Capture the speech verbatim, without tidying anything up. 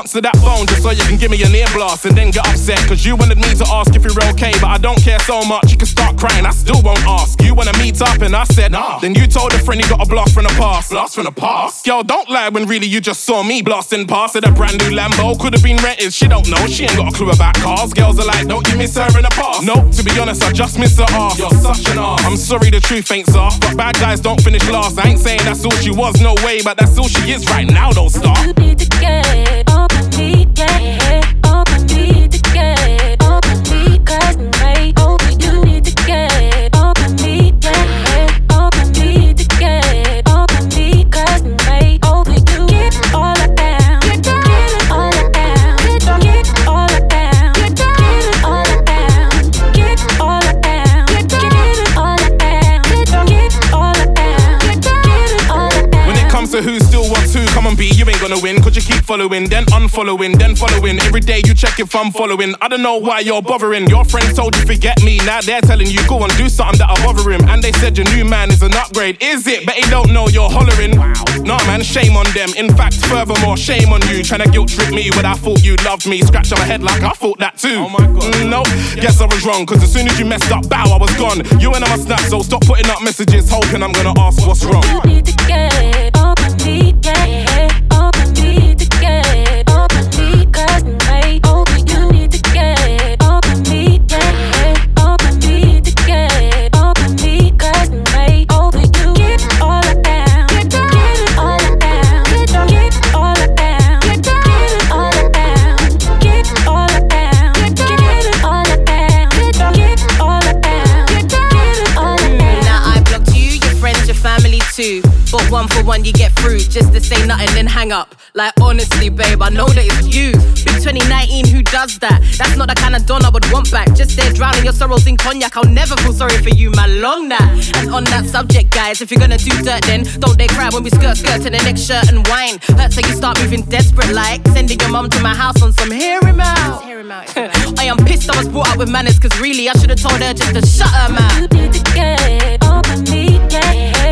answer that phone just so you can give me an ear blast and then get upset. Cause you wanted me to ask if you're okay, but I don't care so much. You can start crying, I still won't ask. You wanna meet up and I said, nah. Then you told a friend you got a blast from the past. Blast from the past? Yo, don't lie when really you just saw me blasting past in a brand new Lambo. Could've been rented, she don't know, she ain't got a clue about cars. Girls are like, don't you miss her in the past? No, to be honest, I just miss her ass. You're such an ass. I'm sorry, the truth ain't soft, but bad guys don't finish last. I ain't saying that's all she was, no way, but that's all she is right now, don't stop. You need to get over me, yeah. Over me to get over me, cause I'm right over you. You need to get over me, yeah. Over me to get over me, cause I'm right over you. Get all around, get all around, get all around, get all around, get all around, get all around, get all around, get all around. When it comes to who still wants who, come on B, you ain't gonna win. Cause you keep following, then unfollowing, then following. Every day you check if I'm following. I don't know why you're bothering. Your friends told you forget me, now they're telling you go and do something that'll bother him. And they said your new man is an upgrade. Is it? But they don't know you're hollering. Wow. Nah man, shame on them. In fact, furthermore, shame on you. Trying to guilt trip me when I thought you loved me. Scratch on my head like I thought that too. Oh my God. Mm, no, guess I was wrong. Cause as soon as you messed up, bow, I was gone. You and I must snap, so stop putting up messages hoping I'm gonna ask what's wrong. You need to get over me, yeah. Over me to get over me, cause I'm right over you. You need to get over me, yeah. Over me to get over me, cause I'm right over you. Get all around, get all around, get all around, get all around, get all around, get all around, get all around, get all around. Now I blocked you, your friends, your family too. But one for one you get through, just to say nothing then hang up. Like honestly babe, I know that it's you. Big twenty nineteen, who does that? That's not the kind of Don I would want back. Just there drowning your sorrows in cognac, I'll never feel sorry for you, man, long that. And on that subject guys, if you're gonna do dirt then don't they cry when we skirt skirt to the next shirt and wine. Hurt so you start moving desperate like sending your mum to my house on some hear him out. Hear him out. I am pissed I was brought up with manners, cause really I should've told her just to shut her mouth. You need to get over me, yeah.